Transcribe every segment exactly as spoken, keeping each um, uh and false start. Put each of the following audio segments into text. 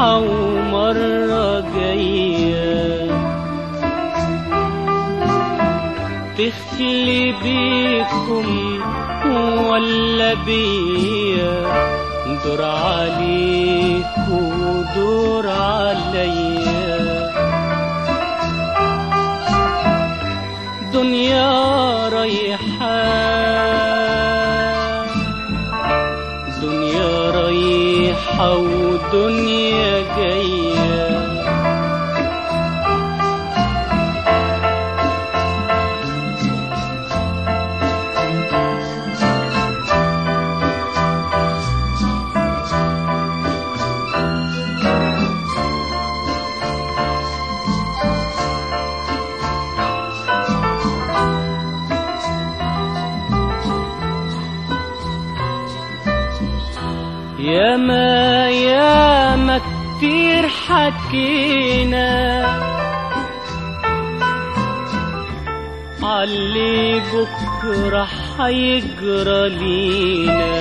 رايحة ومرة جاية، تخلي بيكم ولا بيا، دور عليك ودور عليا. دنيا رايحة دنيا رايحة ودنيا جاية، ياما ياما كتير حكينا عاللي بكرة حيجرى لينا،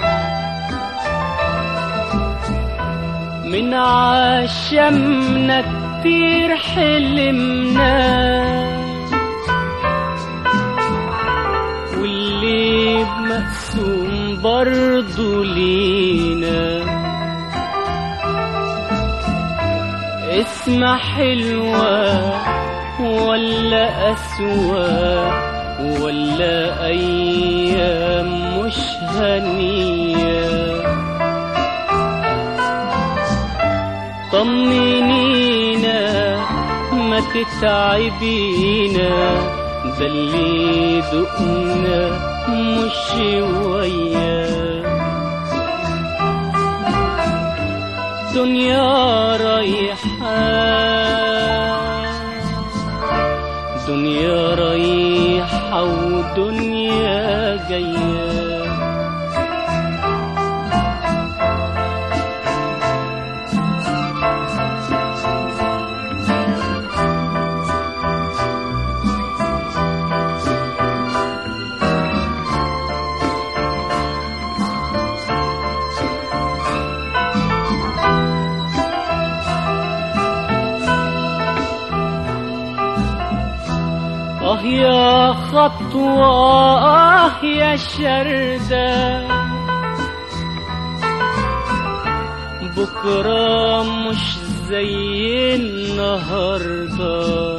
من عشمنا كتير حلمنا، واللي بمقسوم برضو لينا. اسمها حلوة ولا أسوأ، ولا أيام مش هنية. طمنينا ما تتعبينا، ده اللي دقنا مش شوية. دنيا رايحة دنيا رايحة ودنيا جاية، آه يا خطوة آه يا شردة، بكرة مش زي النهاردة.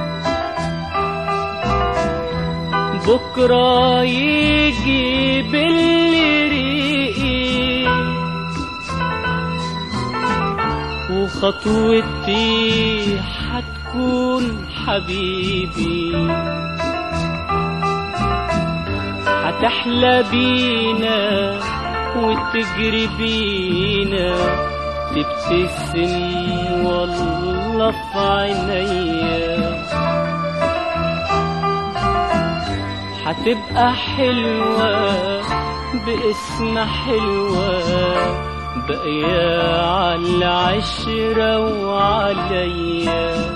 بكرة يجي باللي ريقي، وخطوتي حتكون حبيبي. هتحلى بينا وتجري بينا، تبتسم والله في عينيا. هتبقى حلوة باسم حلوة، باقية عالعشرة وعليا.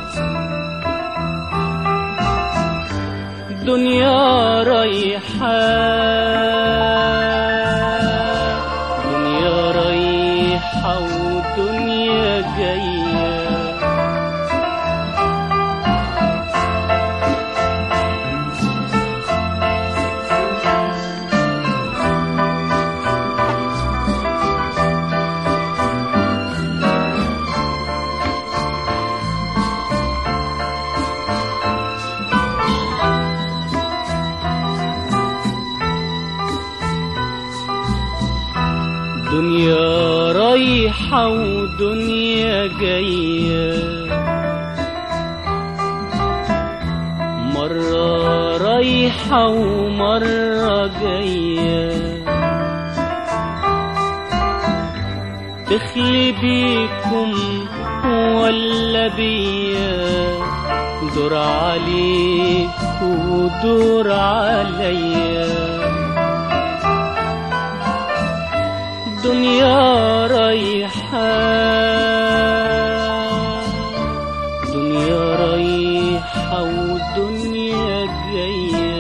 دنيا رايحة دنيا رايحة ودنيا جاية، دنيا رايحة ودنيا جاية. مرة رايحة ومرة جاية، تخلي بيكم ولا بيا، دور عليك ودور عليا. دنيا رايحة دنيا رايحة ودنيا جاية.